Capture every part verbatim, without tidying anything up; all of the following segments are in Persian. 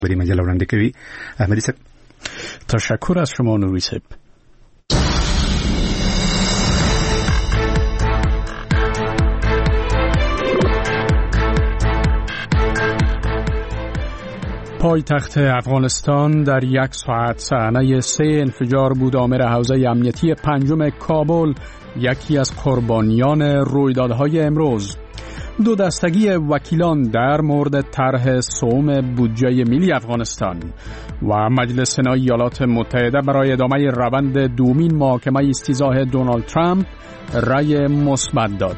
برای مجله راننده کوي. احمدی صاحب تشکر از شما نوری صاحب. پایتخت افغانستان در یک ساعت صحنه سه انفجار بود. آمر حوزه امنیتی پنجم کابل یکی از قربانیان رویدادهای امروز. دو دستگی وکیلان در مورد طرح سوم بودجه ملی افغانستان و مجلس سنای ایالات متحده برای ادامه روند دومین محاکمه استیضاح دونالد ترامپ رأی مثبت داد.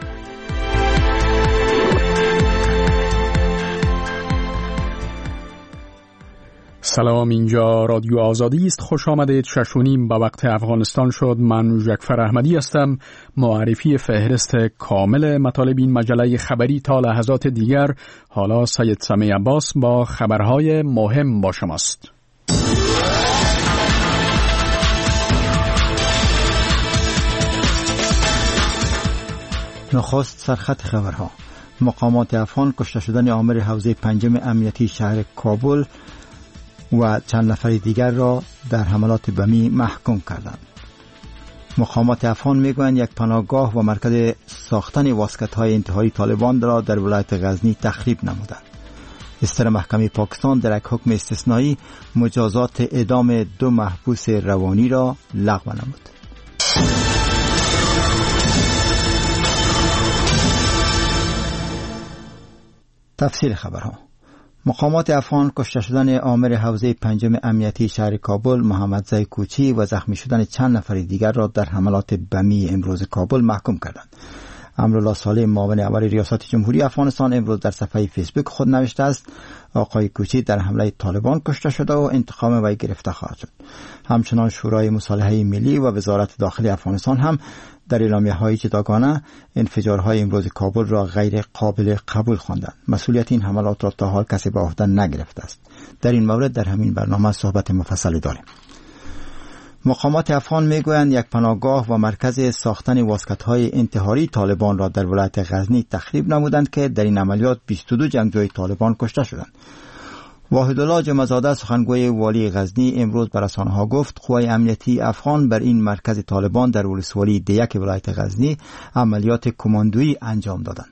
سلام، اینجا رادیو آزادی است. خوش آمدید. شش و نیم به وقت افغانستان شد. من جعفر احمدی هستم. معرفی فهرست کامل مطالب این مجله خبری تا لحظات دیگر. حالا سید سمیع عباس با خبرهای مهم با شماست. نخست سرخط خبرها. مقامات افغان کشته شدن آمر حوزه پنجم امنیتی شهر کابل و چند نفر دیگر را در حملات بمی محکوم کردند. مقامات افغان میگویند یک پناهگاه و مرکز ساختن واسکت‌های انتحاری طالبان را در ولایت غزنی تخریب نمودند. استر محکمه پاکستان در یک حکم استثنایی مجازات اعدام دو محبوس روانی را لغو نمود. تفصیل خبرها. مقامات افغان کشته شدن آمر حوزه پنجم امنیتی شهر کابل محمد زی کوچی و زخمی شدن چند نفر دیگر را در حملات بمی امروز کابل محکوم کردند. امرالله صالح معاون اول ریاست جمهوری افغانستان امروز در صفحه فیسبوک خود نوشته است آقای کوچی در حمله طالبان کشته شده و انتقام وی گرفته خواهد شد. همچنان شورای مصالحه ملی و وزارت داخلی افغانستان هم در اعلامیه‌های جداگانه انفجارهای امروز کابل را غیر قابل قبول خواندند. مسئولیت این حملات را تا حال کسی به عهده نگرفته است. در این مورد در همین برنامه صحبت مفصلی داریم. مقامات افغان میگویند یک پناهگاه و مرکز ساختن واسکت‌های انتحاری طالبان را در ولایت غزنی تخریب نمودند که در این عملیات بیست و دو جنگجوی طالبان کشته شدند. واحدالله جمعزاده سخنگوی والی غزنی امروز به رسانه‌ها گفت قوای امنیتی افغان بر این مرکز طالبان در ولسوالی دیک ولایت غزنی عملیات کماندویی انجام دادند.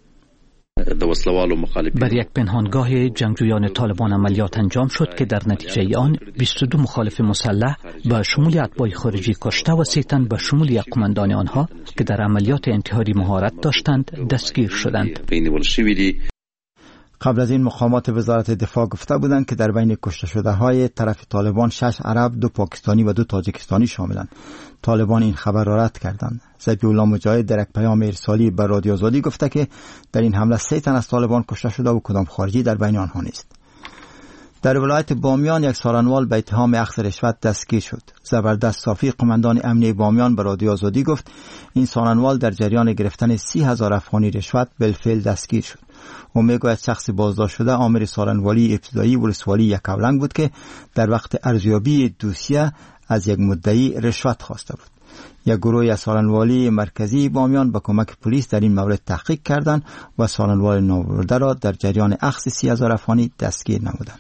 بر یک پنهانگاه جنگجویان طالبان عملیات انجام شد که در نتیجه آن بیست و دو مخالف مسلح به شمول اتباع خارجی کشته و سه تن به شمول یک قماندان آنها که در عملیات انتحاری مهارت داشتند دستگیر شدند. قبل از این مقامات وزارت دفاع گفته بودند که در بین کشته شده های طرف طالبان شش عرب، دو پاکستانی و دو تاجیکستانی شاملند. طالبان این خبر را رد کردند. ذبیح الله مجاهد در یک پیام ارسالی به رادیو آزادی گفته که در این حمله سه تن از طالبان کشته شده و کدام خارجی در بین آنها نیست. در ولایت بامیان یک سارنوال به اتهام اخذ رشوت دستگیر شد. زبردست صافی قماندان امنیه بامیان به رادیو آزادی گفت این سارنوال در جریان گرفتن سی هزار افغانی رشوت بالفعل دستگیر شد. او میگوید شخص بازداشت شده آمر سارنوالی ابتدایی ولسوالی یکاولنگ بود که در وقت ارزیابی دوسیه از یک مدعی رشوت خواسته بود. یک گروه از سارنوالی مرکزی بامیان با کمک پلیس در این مورد تحقیق کردند و سارنوال نوآورده را در جریان اخذ سی هزار افغانی دستگیر نمودند.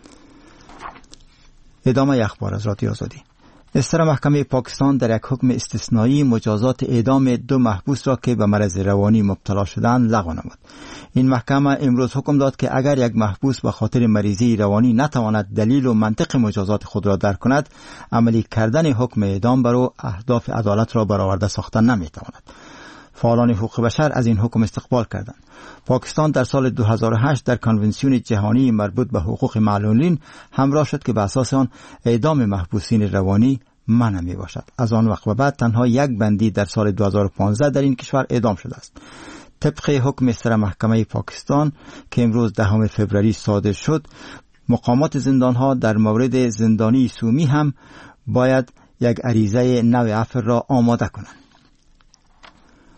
ادامه اخبار از رادیو آزادی. استر محکمه پاکستان در یک حکم استثنایی مجازات اعدام دو محبوس را که به مرض روانی مبتلا شدند لغو نمود. این محکمه امروز حکم داد که اگر یک محبوس به خاطر مریضی روانی نتواند دلیل و منطق مجازات خود را درک کند، عملی کردن حکم اعدام بر او اهداف عدالت را برآورده ساختن نمیتواند. فعالان حقوق بشر از این حکم استقبال کردند. پاکستان در سال دو هزار و هشت در کنونسیون جهانی مربوط به حقوق معلولین همراه شد که به اساس آن اعدام محبوسین روانی منع می باشد. از آن وقت و بعد تنها یک بندی در سال دو هزار و پانزده در این کشور اعدام شده است. طبق حکم استر محکمه پاکستان که امروز دهم فوریه صادر شد، مقامات زندانها در مورد زندانی سومی هم باید یک عریضه نوع عفو را آماده کنند.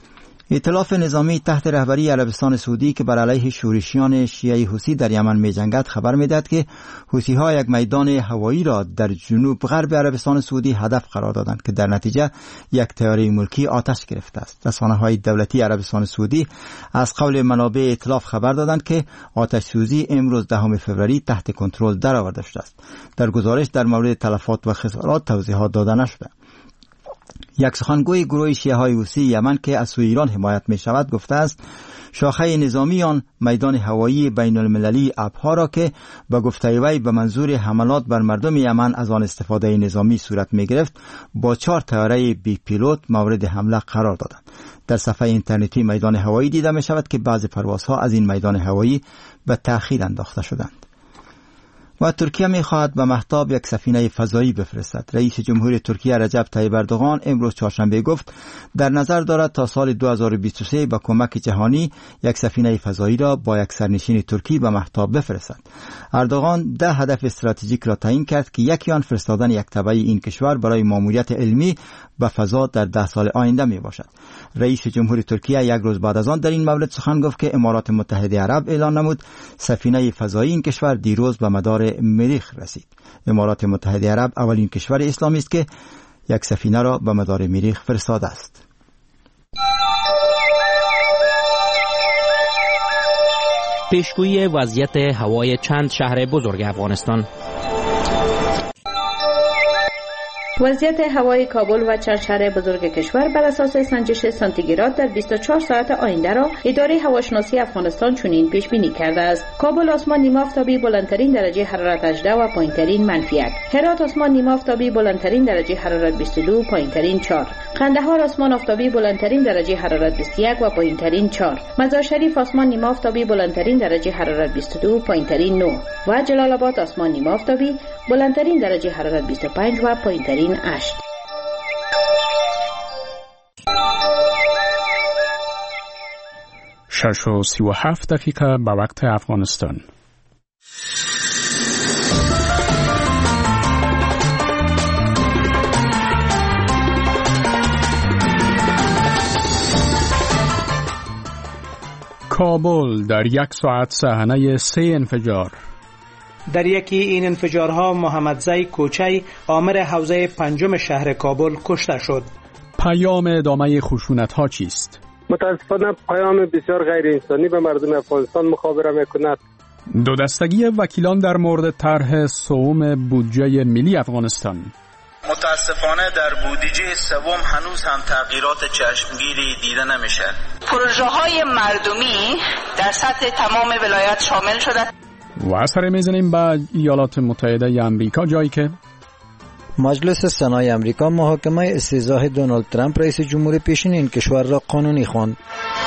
ائتلاف نظامی تحت رهبری عربستان سعودی که بر علیه شورشیان شیعه حوثی در یمن می‌جنگد خبر می‌دهد که حوثی‌ها یک میدان هوایی را در جنوب غرب عربستان سعودی هدف قرار دادند که در نتیجه یک طیاره ملکی آتش گرفته است. رسانه‌های دولتی عربستان سعودی از قول منابع ائتلاف خبر دادند که آتش سوزی امروز دهم فوریه تحت کنترل درآورده شده است. در گزارش در مورد تلفات و خسارات توضیحات داده نشده. یک سخنگوی گروه شیعه های حوثی یمن که از سوی ایران حمایت می شود گفته است شاخه نظامی آن میدان هوایی بین المللی ابها را که به گفته وی به منظور حملات بر مردم یمن از آن استفاده نظامی صورت می گرفت با چهار طیاره بی پیلوت مورد حمله قرار دادند. در صفحه اینترنتی میدان هوایی دیده می شود که بعضی پروازها از این میدان هوایی به تأخیر انداخته شدند. و ترکیه می خواهد به مهتاب یک سفینه فضایی بفرستد. رئیس جمهور ترکیه رجب طیب اردوغان امروز چهارشنبه گفت در نظر دارد تا سال دو هزار و بیست و سه با کمک جهانی یک سفینه فضایی را با یک سرنشین ترکی به مهتاب بفرستد. اردوغان ده هدف استراتژیک را تعیین کرد که یکی آن فرستادن یک تبع این کشور برای ماموریت علمی به فضا در ده سال آینده می باشد. رئیس جمهور ترکیه یک روز بعد از آن در این مورد سخن گفت که امارات متحده عرب اعلان نمود سفینه فضایی این کشور دیروز به مدار مریخ رسید. امارات متحده عرب اولین کشور اسلامی است که یک سفینه را به مدار مریخ فرستاده است. پیشگویی وضعیت هوای چند شهر بزرگ افغانستان. وضعیت هوای کابل و چند شهر بزرگ کشور بر اساس سنجش سانتیگراد در بیست و چهار ساعت آینده را اداره هواشناسی افغانستان چنین پیش بینی کرده است. کابل آسمان نیمه آفتابی بلندترین درجه حرارت هجده و پایینترین منفی یک. هرات آسمان نیمه آفتابی بلندترین درجه حرارت بیست و دو پایینترین چهار. قندهار آسمان آفتابی بلندترین درجه حرارت بیست و یک و پایینترین چهار. مزار شریف آسمان نیمه آفتابی بلندترین درجه حرارت بیست و دو پایینترین نه و جلال آباد آسمان نیمه آفتابی بلندترین درجه حرارت بیست و پنج و پایینترین هشت. شش و سی و هفت دقیقه به وقت افغانستان. کابل در یک ساعت صحنه سه انفجار. در یکی این انفجارها محمدزی کوچی آمر حوزه پنجم شهر کابل کشته شد. پیام ادامه خشونت‌ها چیست؟ متاسفانه پیام بسیار غیر انسانی به مردم افغانستان مخابره میکند. دو دستگی وکیلان در مورد طرح سوم بودجه ملی افغانستان. متاسفانه در بودجه سوم هنوز هم تغییرات چشمگیری دیده نمیشه. پروژه های مردمی در سطح تمام ولایت شامل شده. و سر میزنیم به ایالات متحده امریکا، جایی که مجلس سنای امریکا محاکمه استیضاح دونالد ترامپ رئیس جمهور پیشین این کشور را قانونی خواند.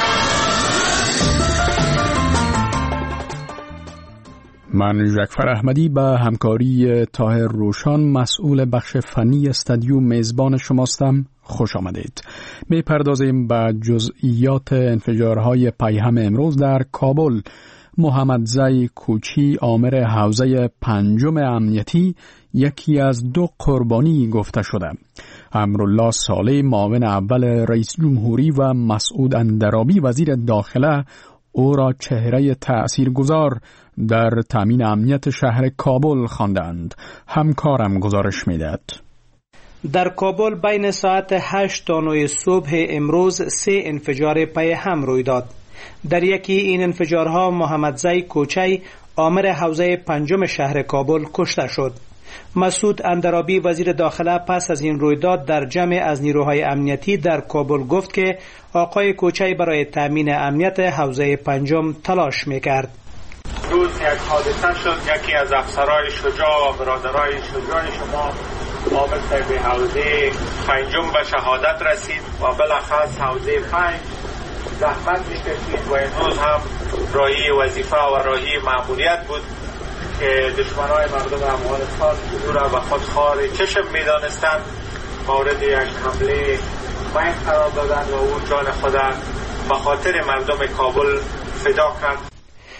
من جعفر احمدی به همکاری طاهر روشان مسئول بخش فنی استودیو میزبان شماستم. خوش آمدید. می پردازیم به جزئیات انفجارهای پیهم امروز در کابل. محمدزی کوچی آمر حوزه پنجم امنیتی یکی از دو قربانی گفته شده. امرالله صالح معاون اول رئیس جمهوری و مسعود اندرابی وزیر داخله او را چهره تأثیرگذار در تامین امنیت شهر کابل خواندند. همکارم گزارش می‌دهد. در کابل بین ساعت هشت تا نه صبح امروز سه انفجار پیهم روی داد. در یکی این انفجارها محمدزی کوچی آمر حوزه پنجم شهر کابل کشته شد. مسعود اندرابی وزیر داخله پس از این رویداد در جمع از نیروهای امنیتی در کابل گفت که آقای کوچی برای تامین امنیت حوزه پنجم تلاش میکرد. روز یک حادثه شد، یکی از افسرهای شجاع و برادرای شجاع شما آمد به حوزه پنجم به شهادت رسید و بالاخص حوزه پنج زحمت میکشید و امروز هم راهی وظیفه و راهی مأموریت بود که دشمنای مردم افغانستان او را به خود خار چشم میدانستند. مورد یک حمله مین قرار دادند و او جان خود به خاطر مردم کابل فدا کرد.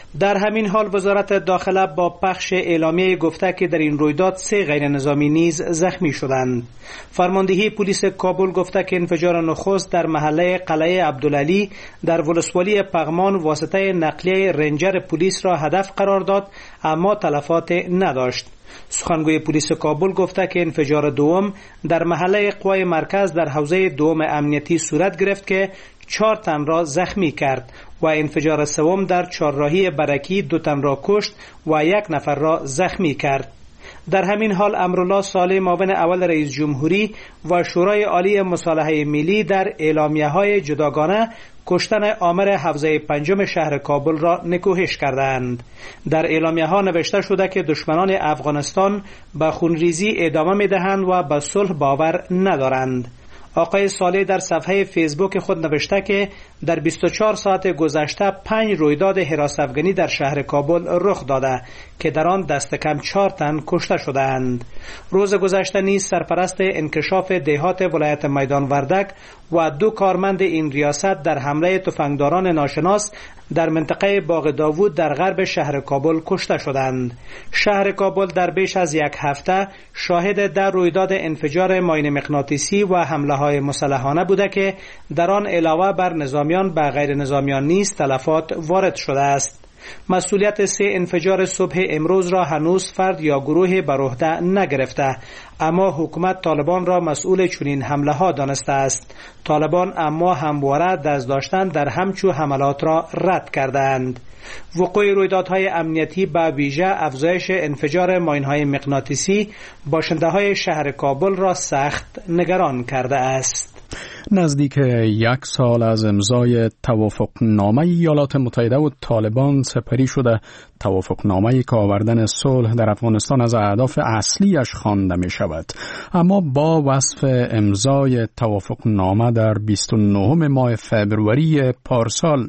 در همین حال وزارت داخله با پخش اعلامیه گفته که در این رویداد سه غیر نظامی نیز زخمی شدند. فرماندهی پلیس کابل گفته که انفجار نخست در محله قلعه عبدالعلی در ولسوالی پغمان واسطه نقلیه رنجر پلیس را هدف قرار داد اما تلفات نداشت. سخنگوی پلیس کابل گفته که انفجار دوم در محله قوای مرکز در حوزه دوم امنیتی صورت گرفت که چهار تن را زخمی کرد و انفجار سوم در چهارراهی برکی دو تن را کشت و یک نفر را زخمی کرد. در همین حال امرالله صالح معاون اول رئیس جمهوری و شورای عالی مصالحه ملی در اعلامیه‌های جداگانه کشتن آمر حوزه پنجم شهر کابل را نکوهش کردند. در اعلامیه‌ها نوشته شده که دشمنان افغانستان به خونریزی ادامه می‌دهند و به صلح باور ندارند. آقای صالح در صفحه فیسبوک خود نوشته که در بیست و چهار ساعت گذشته پنج رویداد حراس افغانی در شهر کابل رخ داده که در آن دست کم چهار تن کشته شدند. روز گذشته نیز سرپرست انکشاف دهات ولایت میدان وردک و دو کارمند این ریاست در حمله تفنگداران ناشناس در منطقه باغ داوود در غرب شهر کابل کشته شدند. شهر کابل در بیش از یک هفته شاهد در رویداد انفجار ماین مغناطیسی و حمله های مسلحانه بوده که در آن علاوه بر نظامیان به غیر نظامیان نیز تلفات وارد شده است. مسئولیت سه انفجار صبح امروز را هنوز فرد یا گروه بر عهده نگرفته، اما حکومت طالبان را مسئول چنین حمله ها دانسته است. طالبان اما همواره دست داشتن در همچو حملات را رد کردند. وقوع رویدادهای امنیتی به ویژه افزایش انفجار ماین‌های مغناطیسی باشنده‌های شهر کابل را سخت نگران کرده است. نزدیک یک سال از امضای توافقنامه ایالات متحده و طالبان سپری شده، توافقنامه‌ای که آوردن صلح در افغانستان از اهداف اصلیش خوانده می شود. اما با وصف امضای توافقنامه در بیست و نهم ماه فبروری پارسال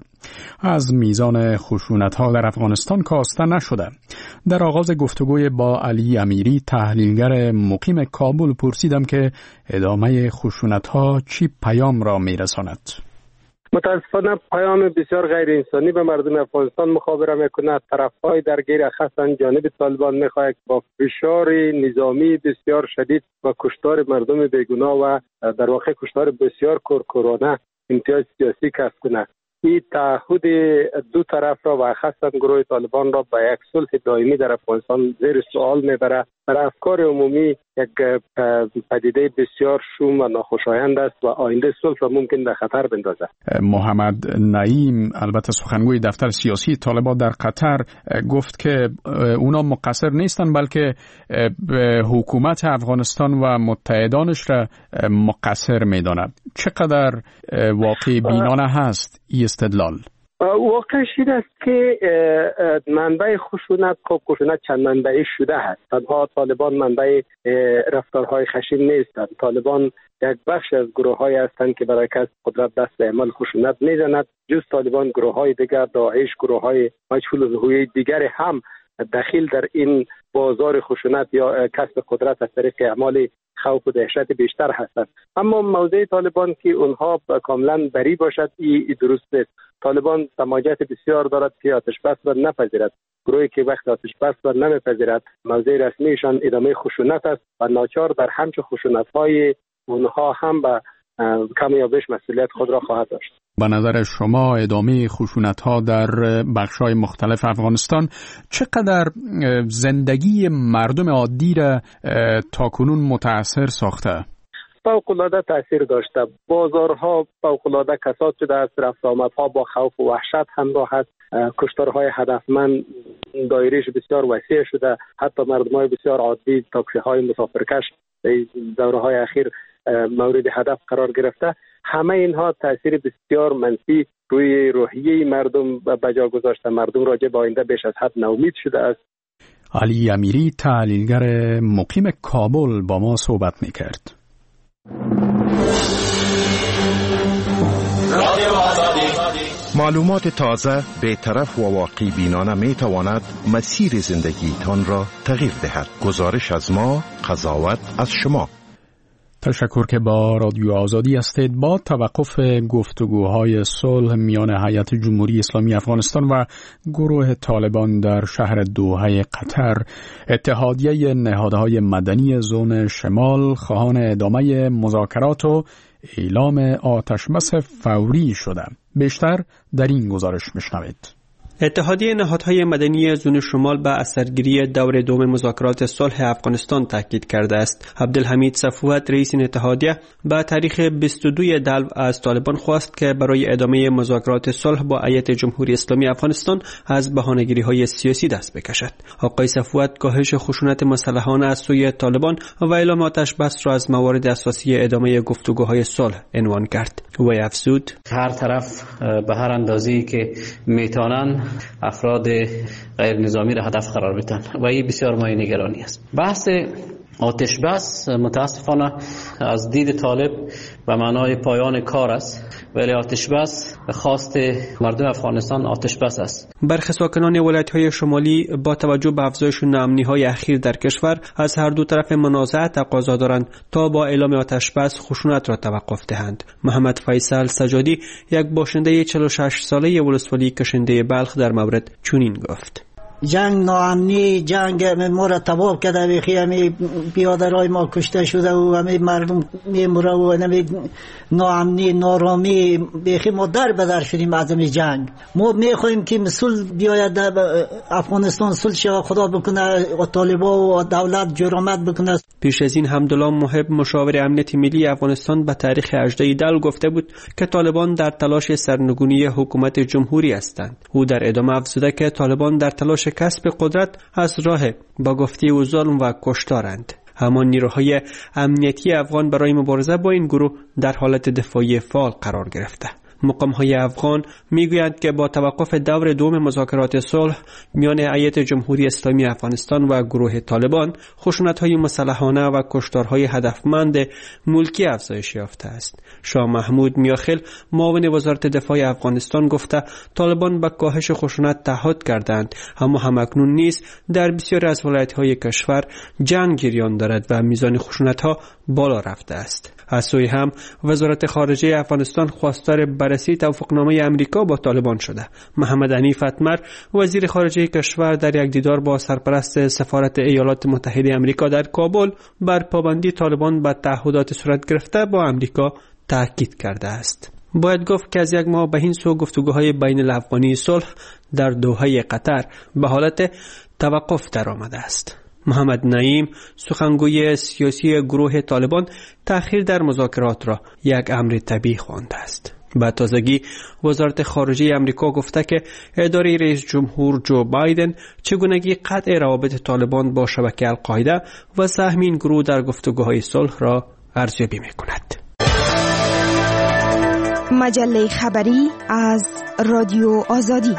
از میزان خشونت‌ها در افغانستان کاسته نشده. در آغاز گفتگوی با علی امیری تحلیلگر مقیم کابل پرسیدم که ادامه خشونت‌ها چی پیام را می‌رساند. متاسفانه پیام بسیار غیر انسانی به مردم افغانستان مخابره میکنه. طرفهای درگیر خاصا جانب طالبان میخواهد با فشار نظامی بسیار شدید و کشتار مردم بیگناه و در واقع کشتار بسیار کورکورانه امتیاز سیاسی کسب کنه. این تعهد دو طرف را و خاصا گروه طالبان را به یک صلح دائمی در افغانستان زیر سوال میبره. در افکار عمومی یک پدیده بسیار شوم و ناخوشایند است و آینده صلح را ممکن در خطر بندازد. محمد نعیم البته سخنگوی دفتر سیاسی طالبان در قطر گفت که اونا مقصر نیستن بلکه حکومت افغانستان و متحدانش را مقصر میداند. چقدر واقعی بینانه هست این استدلال؟ واقعش این است که منبع خشونت خب خشونت چند منبعی شده است. تنها طالبان منبع رفتارهای خشن نیستند. طالبان یک بخش از گروه های هستند که برای کسب قدرت دست به عمل خشونت میزند. جز طالبان گروه های دیگر، داعش، گروه های مجهول الهویه دیگر هم دخیل در این بازار خشونت یا کسب قدرت از طریق اعمال خوف و دهشت بیشتر هستند. اما موضع طالبان که اونها کاملا بری باشد این درست نیست. طالبان سماجت بسیار دارد که آتش بس را نپذیرد. گروهی که وقت آتش بس را نمیپذیرد موضع رسمیشان ادامه خشونت است و ناچار در همچون خشونت‌های اونها هم به کم یا بیش مسئولیت خود را خواهد داشت. به نظر شما ادامه خشونت‌ها در بخش‌های مختلف افغانستان چقدر زندگی مردم عادی را تاکنون متأثر ساخته؟ فوق‌العاده تاثیر داشته. بازارها فوق‌العاده کساد شده است. رفت آمدها با خوف و وحشت همراه است. کشتارهای هدفمند دایره‌اش بسیار وسیع شده. حتی مردمای بسیار عادی، تاکسی‌های مسافرکش دوره‌های اخیر مورد هدف قرار گرفته. همه اینها تاثیر بسیار منفی روی روحیه مردم به جا گذاشته. مردم راجع به آینده بیش از حد ناامید شده است. علی امیری تحلیلگر مقیم کابل با ما صحبت می‌کرد. معلومات تازه، بی‌طرف و واقعی بینانه می تواند مسیر زندگیتان را تغییر دهد. گزارش از ما، قضاوت از شما. تشکر که با رادیو آزادی هستید. با توقف گفتگوهای صلح میان هیئت جمهوری اسلامی افغانستان و گروه طالبان در شهر دوحه قطر، اتحادیه نهادهای مدنی زون شمال خواهان ادامه مذاکرات و اعلام آتشبس فوری شده. بیشتر در این گزارش میشنوید. اتحادیه نهادهای مدنی زون شمال به اثرگیری دور دوم مذاکرات صلح افغانستان تاکید کرده است. عبدالحمید صفوت رئیس این اتحادیه به تاریخ بیست و دو دلو از طالبان خواست که برای ادامه مذاکرات صلح با هیئت جمهوری اسلامی افغانستان از بهانه‌گیری‌های سیاسی دست بکشد. آقای صفوت کاهش خشونت مسلحانه از سوی طالبان و اعلام آتش بس را از موارد اساسی ادامه گفتگوهای صلح عنوان کرد. و افزود: هر طرف به هر اندازه‌ای که میتونن افراد غیر نظامی را هدف قرار بدن و این بسیار مایه نگرانی است. بحث آتش بس متاسفانه از دید طالب به معنای پایان کار است، ولی آتش بس خواست مردم افغانستان آتش بس است. برخی ساکنان ولایت‌های شمالی با توجه به افزایش ناامنی‌های اخیر در کشور از هر دو طرف منازعه تقاضا دارند تا با اعلام آتش بس خشونت را توقف دهند. محمد فیصل سجادی، یک باشنده چهل و شش ساله ولسوالی کشنده بلخ، در مورد چنین گفت: جنگ ناامنی، جنگ ما را تباه کرده. بیخی همی بیادرهای ما کشته شده و همی مردم میموره و همی ناامنی نارامی، بیخی ما در بدر شدیم از همی جنگ. ما میخوایم که صلح بیاید در افغانستان، صلح شود، خدا بکنه طالبا و دولت جرأت بکنه. پیش از این حمدالله محب مشاور امنیت ملی افغانستان به تاریخ هجده دلو گفته بود که طالبان در تلاش سرنگونی حکومت جمهوری هستند. او در ادامه افزوده که طالبان در تلاش کسب قدرت از راه با گفته و ظلم و کشتارند. همان نیروهای امنیتی افغان برای مبارزه با این گروه در حالت دفاعی فعال قرار گرفته. مقام‌های افغان میگویند که با توقف دور دوم مذاکرات صلح میان هیئت جمهوری اسلامی افغانستان و گروه طالبان، خشونت‌های مسلحانه و کشتارهای هدفمند ملکی افزایش یافته است. شاه محمود میاخیل، معاون وزارت دفاع افغانستان، گفته طالبان به کاهش خشونت تعهد کردند، اما همکنون نیز در بسیاری از ولایت‌های کشور جنگ جریان دارد و میزان خشونت‌ها بالا رفته است. از سوی هم وزارت خارجه افغانستان خواستار بررسی توافقنامه امریکا با طالبان شده. محمد حنیف اتمر، وزیر خارجه کشور، در یک دیدار با سرپرست سفارت ایالات متحده امریکا در کابل بر پابندی طالبان به تعهدات صورت گرفته با امریکا تاکید کرده است. باید گفت که از یک ماه به این سو گفتگوهای بین الافغانی صلح در دوحه قطر به حالت توقف درآمده است. محمد نعیم، سخنگوی سیاسی گروه طالبان، تأخیر در مذاکرات را یک امر طبیعی خوانده است. به تازگی وزارت خارجه امریکا گفته که اداره رئیس جمهور جو بایدن چگونگی قطع روابط طالبان با شبکه القاعده و سهم این گروه در گفتگوهای صلح را ارزیابی می‌کند. مجله خبری از رادیو آزادی.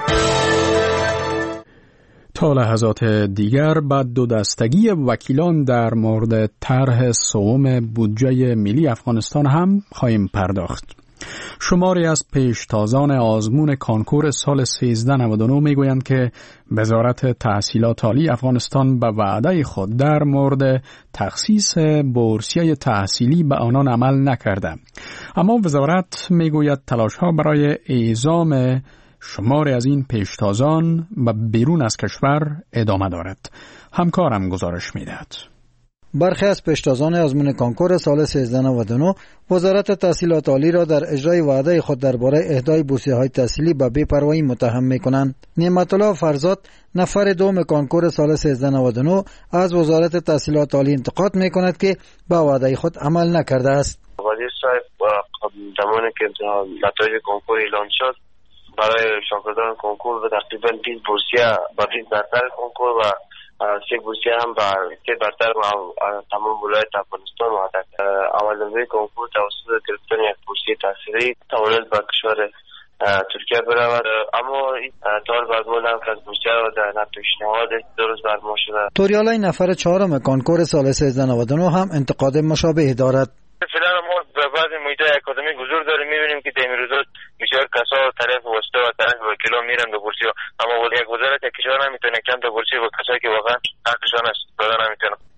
تا لحظات دیگر بعد دو دستگی وکیلان در مورد طرح سوم بودجه ملی افغانستان هم خواهیم پرداخت. شماری از پیشتازان آزمون کانکور سال سیزده نود و نه میگویند که وزارت تحصیلات عالی افغانستان به وعده خود در مورد تخصیص بورسیه تحصیلی به آنان عمل نکرده. اما وزارت میگوید تلاش‌ها برای اعزام شماری از این پیشتازان و بیرون از کشور ادامه دارد. همکارم گزارش میدهد. برخی از پیشتازان آزمون کانکور سال سیزده نود و نه وزارت تحصیلات عالی را در اجرای وعده خود درباره اهدای بورسیه‌های تحصیلی به بی‌پروایی متهم می‌کنند. نعمت الله فرزاد، نفر دوم کانکور سال سیزده نود و نه، از وزارت تحصیلات عالی انتقاد می‌کند که به وعده خود عمل نکرده است. وزیر صاحب زمانی که نتایج کانکور اعلان شد، برای شاگردان کانکور و تقریبا بیست بورسیه با بیست برتر کانکور و سه بورسیه هم با سه برتر و تمام ولایت افغانستان وعده کرد. اولین کانکور توسط گرفتن یک بورسیه تحصیلی توانست به کشور ترکیه برود، اما این طور برگزار نکرد. بورسیه را در پیشنهاد درست بر ما شده. توریالای نفر چهارم کانکور سال سیزده نود و نه هم انتقاد مشابه دارد. فعلا ما به بعض محیط‌های اکادمیک حضور داریم، می‌بینیم که در این روزات بسیار کسا طرف واسطه و طرف وکیلا میرن به بورسیه، اما یک وزارت کشور نمیتونه کم تا بورسیه با کسایی که واقعا حقشان است دادن نمیتونه.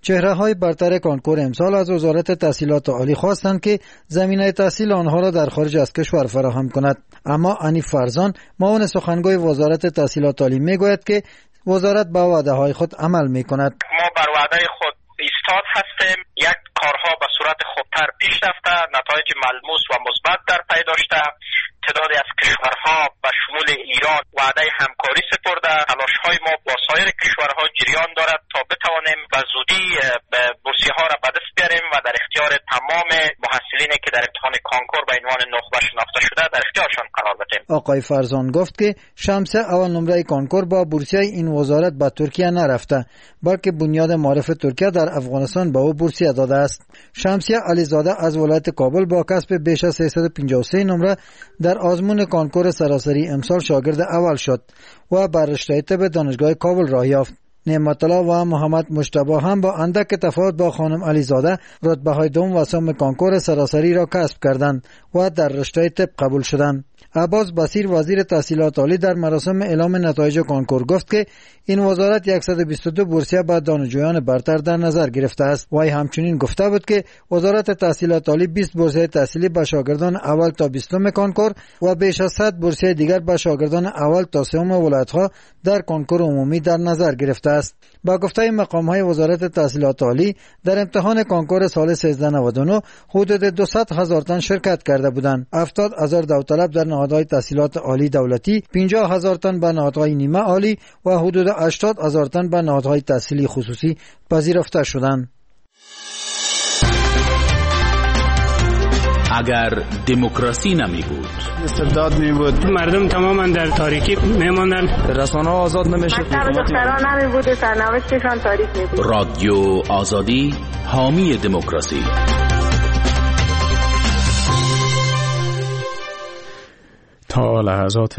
چهره‌های برتر کنکور امسال از وزارت تحصیلات عالی خواستند که زمینه تحصیل آنها را در خارج از کشور فراهم کند. اما انیف فرزان، معاون سخنگوی وزارت تحصیلات عالی میگوید که وزارت به وعده‌های خود عمل می‌کند. ما بر وعده خود ایستاد هستیم. یک کارها به صورت خوبتر پیش رفته، نتایج ملموس و مثبت در پی داشته. تعدادی از کشورها به شمول ایران وعده همکاری سپرده. تلاش‌های ما با سایر کشورها جریان دارد تا بتوانیم به زودی بورسیه‌ها را به دست بیاریم و در اختیار تمام محصلینی که در امتحان کانکور به عنوان نخبه شناخته شده در اختیارشان قرار بدیم. آقای فرزان گفت که شمسه اول نمره کانکور با بورسیه این وزارت به ترکیه نرفته، بلکه بنیاد معارف ترکیه در افغانستان به او بورسیه داده است. شمسیه علیزاده از ولایت کابل با کسب بیش از سیصد و پنجاه و سه نمره در آزمون کانکور سراسری امسال شاگرد اول شد و بر رشته طب دانشگاه کابل راه یافت. نعمت الله و محمد مجتبی هم با اندک تفاوت با خانم علیزاده رتبه های دوم و سوم کانکور سراسری را کسب کردند و در رشته طب قبول شدند. عباس بصیر وزیر تحصیلات عالی در مراسم اعلام نتایج کانکور گفت که این وزارت صد و بیست و دو بورسیه به دانشجویان برتر در نظر گرفته است. وی همچنین گفته بود که وزارت تحصیلات عالی بیست بورسیه تحصیلی به شاگردان اول تا بیستم کانکور و بیش از صد بورسیه دیگر به شاگردان اول تا سوم ولایت‌ها در کانکور عمومی در نظر گرفته است. با گفته مقام‌های وزارت تحصیلات عالی در امتحان کانکور سال سیزده نود و نه حدود دویست هزار تن شرکت کرده بودند. هفتاد هزار داوطلب در نهادهای تحصیلات عالی دولتی، پنجاه هزار تن به نهادهای نیمه عالی و حدود هشتاد هزار تن به نهادهای تحصیلی خصوصی پذیرفته شدند. اگر دموکراسی نمی بود، استبداد می بود، مردم تماما در تاریکی می ماندن، رسانه آزاد نمیشه، دختران نمی بود، سرنوشتشان تاریک می بود. رادیو آزادی حامی دموکراسی. تا لحظات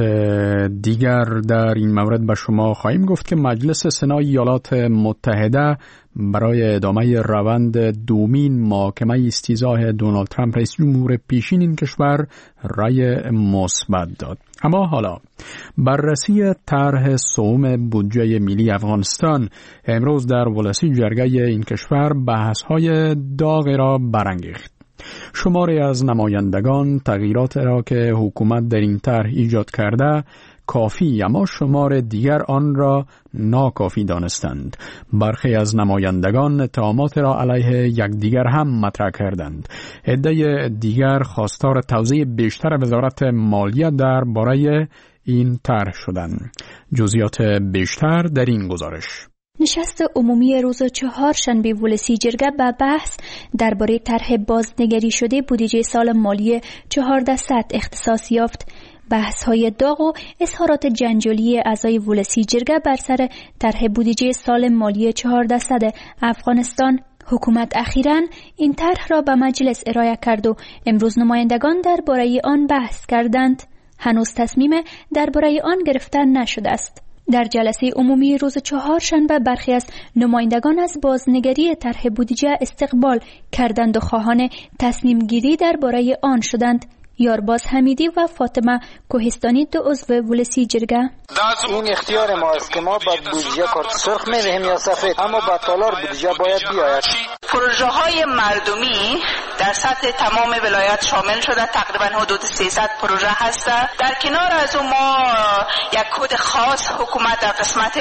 دیگر در این مورد به شما خواهیم گفت که مجلس سنای ایالات متحده برای ادامه روند دومین محاکمه استیضاح دونالد ترامپ رئیس جمهور پیشین این کشور رأی مثبت داد. اما حالا بررسی طرح سوم بودجه ملی افغانستان امروز در ولسی جرگه این کشور بحث‌های داغی را برانگیخت. شماری از نمایندگان تغییرات را که حکومت در این طرح ایجاد کرده کافی، اما شمار دیگر آن را ناکافی دانستند. برخی از نمایندگان اتهامات را علیه یکدیگر هم مطرح کردند. عده دیگر خواستار توضیح بیشتر وزارت مالیه درباره این طرح شدند. جزئیات بیشتر در این گزارش. نشست عمومی روز چهارشنبه ولسی جرگه به بحث درباره طرح بازنگری شده بودجه سال مالی چهاردهصد اختصاص یافت. بحث‌های داغ و اظهارات جنجالی اعضای ولسی جرگه بر سر طرح بودجه سال مالی چهاردهصد افغانستان. حکومت اخیراً این طرح را به مجلس ارائه کرد و امروز نمایندگان درباره آن بحث کردند. هنوز تصمیم درباره آن گرفته نشده است. در جلسه عمومی روز چهارشنبه برخی از نمایندگان از بازنگری طرح بودجه استقبال کردند و خواهان تصمیم گیری درباره آن شدند. یارباز حمیدی و فاطمه کوهستانی دو عضو ولسی جرگه: این اختیار ما است که ما با بودجه کارت سرخ می‌دهیم یا سفید، اما با تالار بودجه باید بیاید. پروژه های مردمی در سطح تمام ولایت شامل شده، تقریبا حدود سیصد پروژه هست. در کنار از اون ما یک کد خاص حکومت در قسمت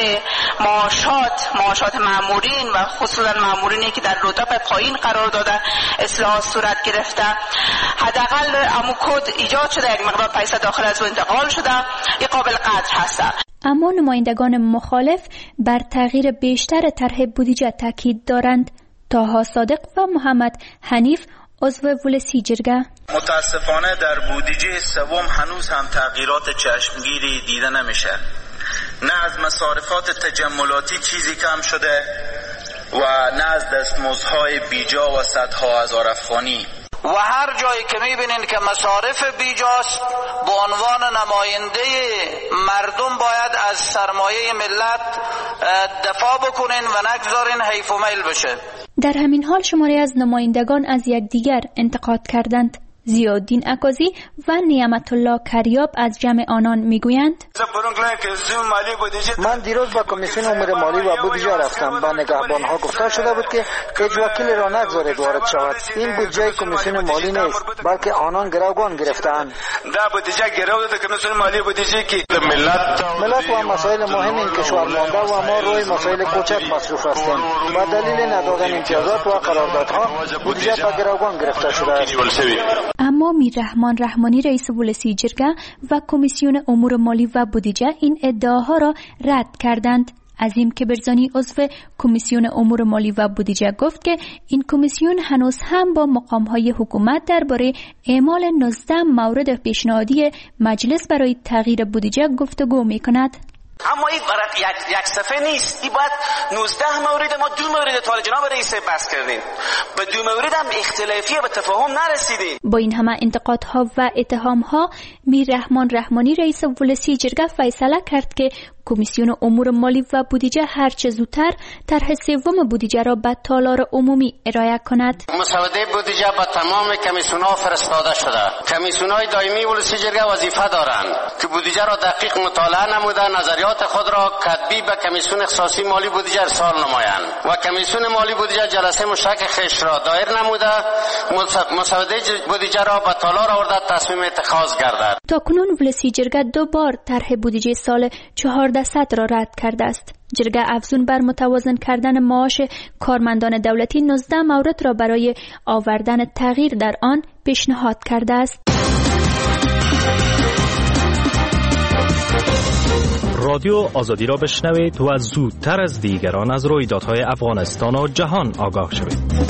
معاشات معاشات مامورین و خصوصا مامورینی که در رتبه پایین قرار داده اصلاحات صورت گرفته. حداقل امو کد ایجاد شده، یک مقدار پیسه داخل از اون انتقال شده، این قابل قدر هست. اما نمایندگان مخالف بر تغییر بیشتر طرح بودجه تاکید دارند. طاها صادق و محمد حنیف عضو ولسی جرگه: متاسفانه در بودجه سوم هنوز هم تغییرات چشمگیری دیده نمیشه. نه از مصارفات تجملاتی چیزی کم شده و نه از دستمزدهای بیجا و صدها هزار افغانی. و هر جایی که میبینین که مصارف بیجاست، به عنوان نماینده مردم باید از سرمایه ملت دفاع بکنین و نگذارین حیف و میل بشه. در همین حال شماری از نمایندگان از یکدیگر انتقاد کردند. زیادین عکازی و نعمت الله کریاب از جمع آنان میگویند من دیروز با کمیسیون امور مالی و بودجه رفتم. با نگهبانها گفته شده بود که هیچ وکیل را نگذارید وارد شود. این بودجه کمیسیون مالی نیست، بلکه آنان گروگان گرفتند. ملت و مسائل مهم این کشور مانده و ما روی مسائل کوچک مصروف هستیم. با دلیل ندادن امتیازات و قراردادها بودجه به گروگان گرفته شده است. اما میررحمان رحمانی رئیس ولسی جرگه و کمیسیون امور مالی و بودجه این ادعاها را رد کردند. عظیم کبرزانی عضو کمیسیون امور مالی و بودجه گفت که این کمیسیون هنوز هم با مقام‌های حکومت درباره اعمال نوزده مورد پیشنهادی مجلس برای تغییر بودجه گفتگو می‌کند. اما این برای یک, یک صفحه نیست. این باید نوزده مورد، ما دو مورد تا جناب رئیس بحث کردیم، به دو مورد هم اختلافی به تفاهم نرسیدیم. با این همه انتقادها و اتهامها میررحمان رحمانی رئیس ولسی جرگه فیصله کرد که کمیسیون امور مالی و بودجه هر چه زودتر طرح سوم بودجه را به تالار عمومی ارائه کند. مسوده بودجه به تمام کمیسیون‌ها فرستاده شده. کمیسیون‌های دائمی ولسی جرگه وظیفه دارند که بودجه را دقیق مطالعه نموده نظریات خود را کتبی به کمیسیون اختصاصی مالی بودجه ارسال نمایند و کمیسیون مالی بودجه جلسه مشترک خیش را دایر نموده مسوده بودجه را به تالار آورده تصمیم اتخاذ گردد. تاکنون ولسی جرگه دو بار طرح بودجه سال چهاردهصد را رد کرده است. جرگه افزون بر متوازن کردن معاش کارمندان دولتی نوزده مورد را برای آوردن تغییر در آن پیشنهاد کرده است. رادیو آزادی را بشنوید و زودتر از دیگران از رویدادهای افغانستان و جهان آگاه شوید.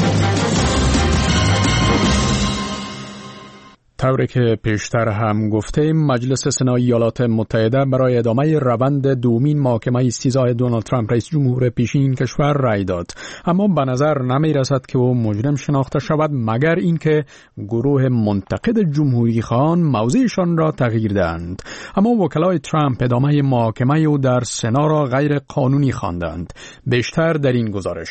طوری که پیشتر هم گفتیم، مجلس سنای ایالات متحده برای ادامه روند دومین محاکمه استیضاح دونالد ترامپ رئیس جمهور پیشین کشور رای داد، اما به نظر نمی رسد که او مجرم شناخته شود مگر اینکه گروه منتقد جمهوری خواهان موضعشان را تغییر دهند. اما وکلای ترامپ ادامه محاکمه او در سنا را غیر قانونی خواندند. بیشتر در این گزارش.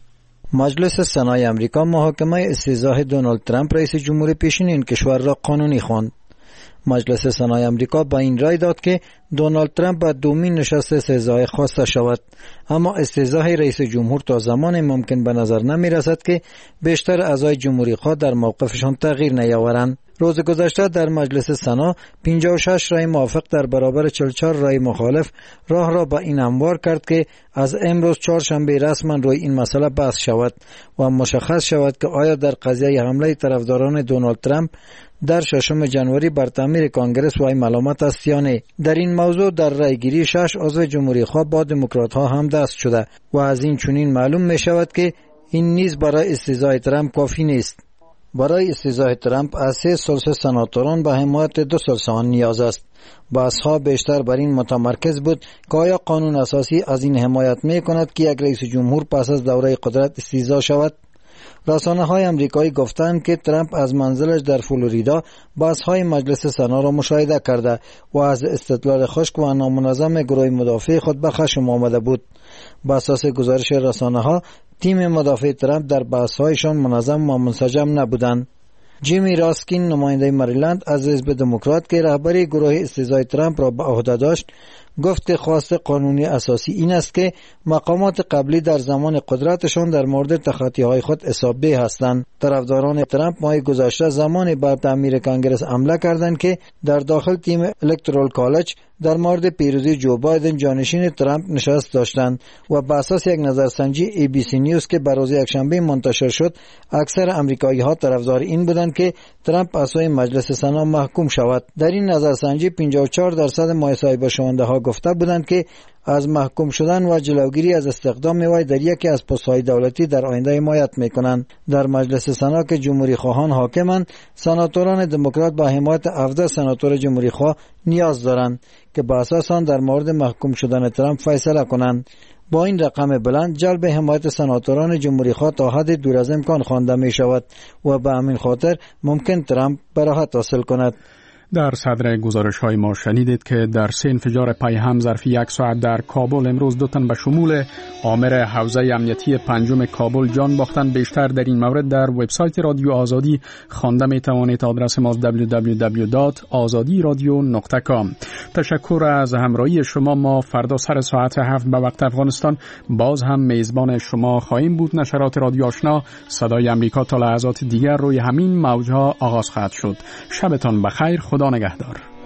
مجلس سنای امریکا محاکمه استیضاح دونالد ترامپ رئیس جمهور پیشین این کشور را قانونی خواند. مجلس سنای امریکا با این رای داد که دونالد ترامپ به دومین نشست استیضاح خواسته شود، اما استیضاح رئیس جمهور تا زمان ممکن به نظر نمی رسد که بیشتر اعضای جمهوری خواه در موقفشان تغییر نیاورند. روز گذشته در مجلس سنا پنجاه و شش رای موافق در برابر چهل و چهار رای مخالف راه را به این هموار کرد که از امروز چهارشنبه رسما روی این مسئله بحث شود و مشخص شود که آیا در قضیه حمله طرفداران دونالد ترامپ در ششم جنوری بر تعمیر کانگرس وای ملامت است یا نه. در این موضوع در رایگیری شش عضو جمهوری خواه با دموکرات ها هم دست شده و از این چنین معلوم می شود که این نیز برای استیضاح ترامپ کافی نیست. برای استیضاح ترامپ از سه ثلث سناتوران به حمایت دو ثلث آن نیاز است. بحث‌ها بیشتر بر این متمرکز بود که آیا قانون اساسی از این حمایت می کند که یک رئیس جمهور پس از دوره قدرت استیضاح شود. رسانه‌های آمریکایی گفتند که ترامپ از منزلش در فلوریدا بحث‌های مجلس سنا را مشاهده کرده و از استدلال خشک و نامنظم گروه مدافع خود به خشم آمده بود. بر اساس گزارش رسانه‌ها تیم مدافع ترامپ در بحث‌هایشان منظم و منسجم نبودند. جیمی راسکین نماینده مریلند از حزب دموکرات که رهبری گروه استیضاح ترامپ را به عهده داشت گفت خواست قانونی اساسی این است که مقامات قبلی در زمان قدرتشان در مورد تخطی‌های خود حسابی هستند. طرفداران ترامپ ماه گذشته زمان بر تعمیر کانگرس حمله کردند که در داخل تیم الکترال کالج در مورد پیروزی جو بایدن جانشین ترامپ نشست داشتند و بر اساس یک نظرسنجی ای بی سی نیوز که بر روز یکشنبه منتشر شد اکثر امریکایی‌ها طرفدار این بودند که ترامپ عضو مجلس سنا محکوم شود. در این نظرسنجی پنجاه و چهار درصد مصاحبه شونده گفته بودند که از محکوم شدن و جلوگیری از استخدام وی در یکی از پست‌های دولتی در آینده حمایت می‌کنند. در مجلس سنا که جمهوری خواهان حاکمند، سناتوران دموکرات با حمایت هفده سناتور جمهوری خواه نیاز دارند که به اساس آن در مورد محکوم شدن ترامپ فیصله کنند. با این رقم بلند جلب حمایت سناتوران جمهوری خواه تا حد دور از امکان خوانده می شود و به همین خاطر ممکن ترامپ براحت حاصل کند. در صدر گزارش های ما شنیدید که در سه انفجار پای هم ظرف یک ساعت در کابل امروز دو تن به شمول آمر حوزه امنیتی پنجم کابل جان باختن. بیشتر در این مورد در وبسایت رادیو آزادی خوانده می توانید. آدرس ما دبلیو دبلیو دبلیو دات آزادی رادیو نقطه کام. تشکر از همراهی شما. ما فردا سر ساعت هفت به وقت افغانستان باز هم میزبان شما خواهیم بود. نشرات رادیو آشنا صدای امریکا تا لحظات دیگر روی همین موجها آغاز خواهد شد. شبتان بخیر. خدا نگهدار.